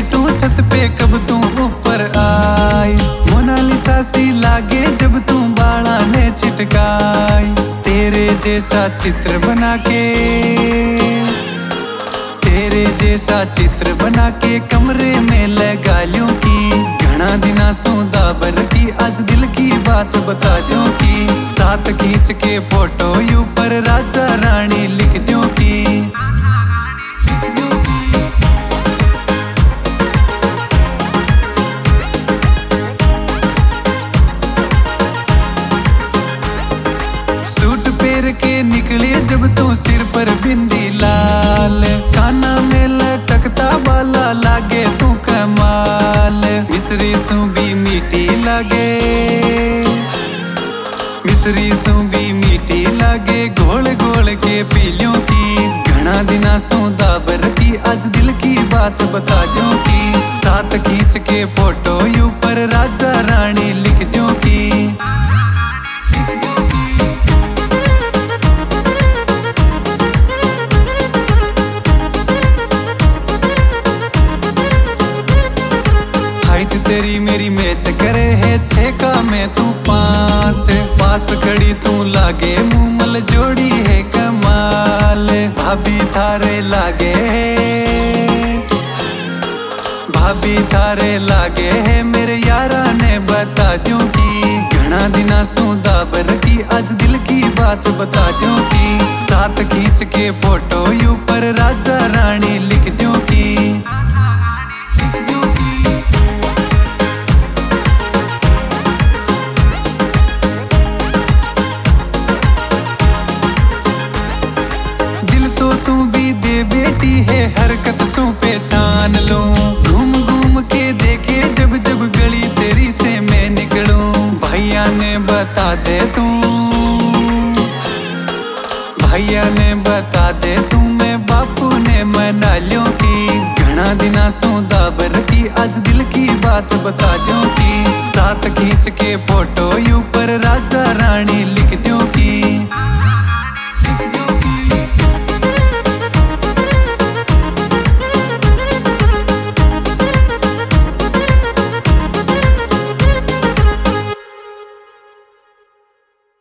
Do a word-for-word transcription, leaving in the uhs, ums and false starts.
लेटूं छत पे कब तू ऊपर आई। मोनालिसा सी लागे जब तू बाला ने चिटकाई। तेरे जैसा चित्र बना के तेरे जैसा चित्र बना के कमरे में लगा लूं की। घना दिना सौदा बर की आज दिल की बात बता दूं की। साथ खींच के फोटो ऊपर राजा रानी लिख दूं की। सूट पहन के निकले जब तू सिर पर बिंदी लाल। काना में लटकता बाला लागे तू कमाल। मिस्री सू भी मीठी लागे मिस्री सू भी मीठी लागे घोल घोल के पीलियों की। घना दिना सौदा बर की आज दिल की बात बता दूं की। साथ खींच के फोटो ऊपर राजा रानी लिख दूं की। हाइट तेरी मेरी मैच करे है छह का मैं तू पाँच। पास खड़ी तू लागे मुमल जोड़ी है कमाल। भाभी थारे लागे भाभी थारे लागे है मेरे यारा ने बता दूं की। घना दिना सौदा बर की आज दिल की बात बता दूं की। साथ खींच के फोटो ऊपर राजा रानी लिख दूं की। तू भी दे बेटी है हरकत सो पहचान लूं। घूम घूम के देखे जब जब गली तेरी से मैं निकलूं। भैया ने बता दे तू भैया ने बता दे तू मैं बापू ने मना ल्यों की। घना दिना सौदा बर की आज दिल की बात बता दूं की। साथ खींच के फोटो ऊपर राजा रानी लिख दूं की।